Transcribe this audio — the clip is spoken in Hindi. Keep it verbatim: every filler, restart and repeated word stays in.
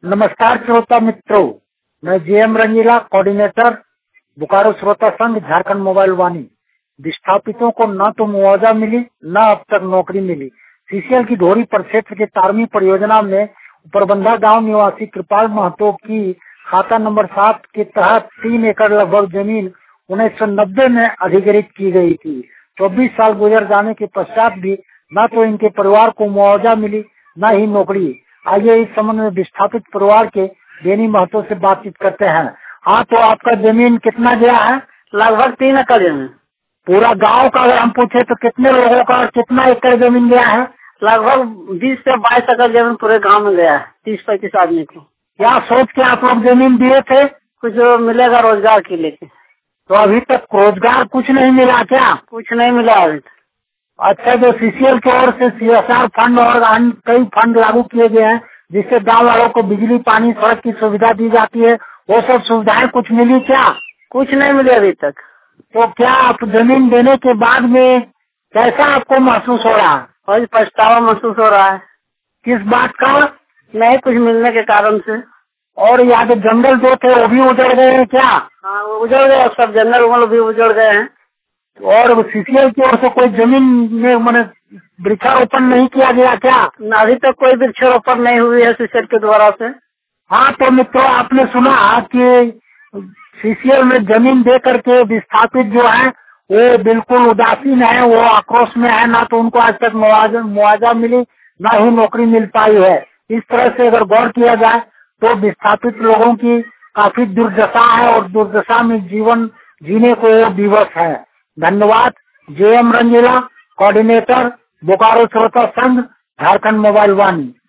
नमस्कार श्रोता मित्रों, मैं जेएम रंगीला, कोऑर्डिनेटर बोकारो श्रोता संघ, झारखंड मोबाइल वाणी। विस्थापितों को न तो मुआवजा मिली न अब तक नौकरी मिली। सीसीएल की ढोरी प्रक्षेत्र के तारमी परियोजना में उपरबंधा गांव निवासी कृपाल महतो की खाता नंबर सात के तहत तीन एकड़ लगभग जमीन उन्नीस सौ नब्बे में अधिग्रहित की गई थी। चौबीस साल गुजर जाने के पश्चात भी न तो इनके परिवार को मुआवजा मिली न ही नौकरी। आइए इस संबंध में विस्थापित परिवार के बेनी महतो से बातचीत करते हैं। हाँ, तो आपका जमीन कितना गया है? लगभग तीन एकड़ जमीन। पूरा गांव का अगर हम पूछे तो कितने लोगों का और कितना एकड़ जमीन गया है? लगभग बीस से बाईस एकड़ जमीन पूरे गांव में गया है, तीस पैंतीस आदमी को। क्या सोच के आप लोग जमीन दिए थे? कुछ मिलेगा रोजगार के लिए। तो अभी तक रोजगार कुछ नहीं मिला क्या? कुछ नहीं मिला अभी तक। अच्छा, जो सीसीएल की ओर से सीएसआर फंड और अन्य कई फंड लागू किए गए हैं जिससे गांव वालों को बिजली, पानी, सड़क की सुविधा दी जाती है, वो सब सुविधाएं कुछ मिली क्या? कुछ नहीं मिली अभी तक। तो क्या आप जमीन देने के बाद में कैसा आपको महसूस हो रहा है? और पछतावा महसूस हो रहा है। किस बात का? नहीं कुछ मिलने के कारण से। और यहाँ के जंगल जो थे वो भी उजड़ गए हैं क्या? हाँ, वो उजड़ गए, सब जंगल वंगल भी उजड़ गए हैं। और सीसीएल की ओर से कोई जमीन में मैंने वृक्षारोपण नहीं किया गया क्या? अभी तक कोई वृक्षारोपण नहीं हुई है सीसीएल के द्वारा से। हाँ, तो मित्रों, आपने सुना कि सीसीएल में जमीन दे करके विस्थापित जो है वो बिल्कुल उदासीन है, वो आक्रोश में है। ना तो उनको आज तक मुआवजा मुआवजा मिली ना ही नौकरी मिल पाई है। इस तरह से अगर गौर किया जाए तो विस्थापित लोगों की काफी दुर्दशा है और दुर्दशा में जीवन जीने को वो दिवस है। धन्यवाद। जेएम रंगीला, कोऑर्डिनेटर बोकारो श्रोता संघ, झारखंड मोबाइल वाणी।